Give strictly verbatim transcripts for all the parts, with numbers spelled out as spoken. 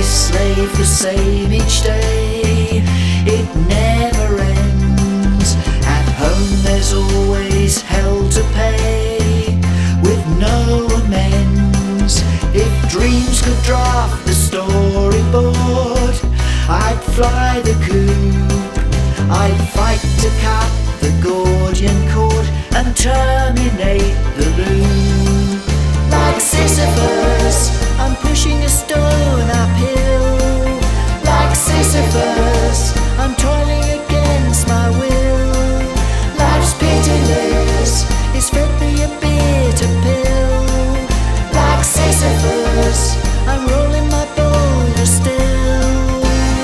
slave the same each day. It never ends. At home there's always hell to pay, with no amends. If dreams could draft the storyboard, I'd fly the coop. I'd fight to cut the Gordian cord and terminate the loop. Like Sisyphus, I'm pushing a stone uphill. Like Sisyphus, I'm toiling against my will. Life's pitiless, it's fed me a bitter pill. Like Sisyphus, I'm rolling my boulder still.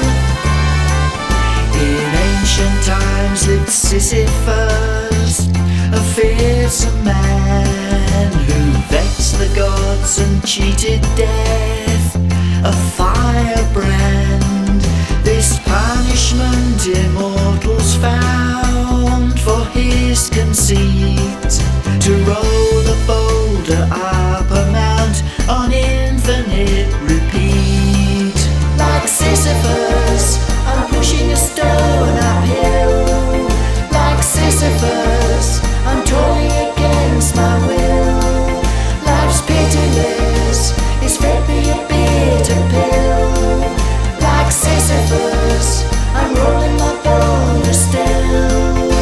In ancient times lived Sisyphus, a fearsome man who vexed the gods and cheated death, a firebrand. This punishment immortals found for his conceit, to roll the boulder up a mount on infinite repeat. Like Sisyphus, I'm pushing a stone uphill. Like Sisyphus, I'm toiling against my will. Life's pitiless, it's fed me a bitter pill. Like Sisyphus, I'm rolling my boulder still.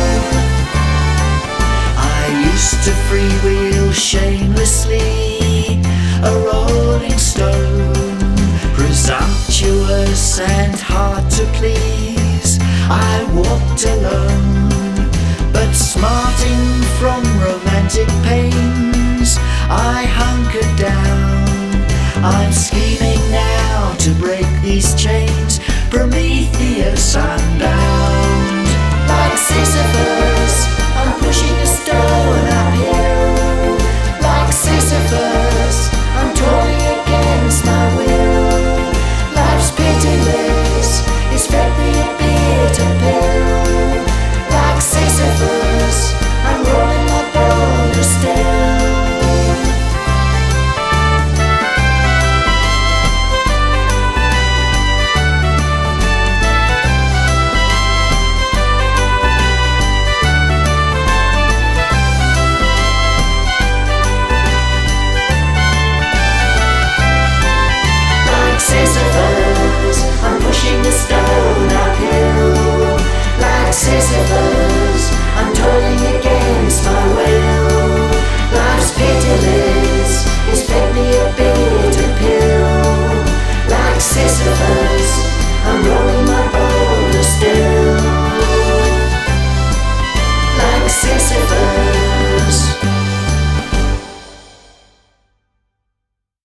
I used to freewheel shamelessly, a rolling stone, presumptuous and hard to please. I walked alone, but smarting from romantic pains, I hunkered down. I'm scheming now to break these chains, Prometheus unbound. Like Sisyphus, I'm pushing a stone uphill. Like Sisyphus, I'm toiling against my will. Life's pitiless, it's fed me a bitter pill. Like Sisyphus, I'm rolling my boulder still. Like Sisyphus, I'm pushing the stone uphill. Like Sisyphus, I'm toiling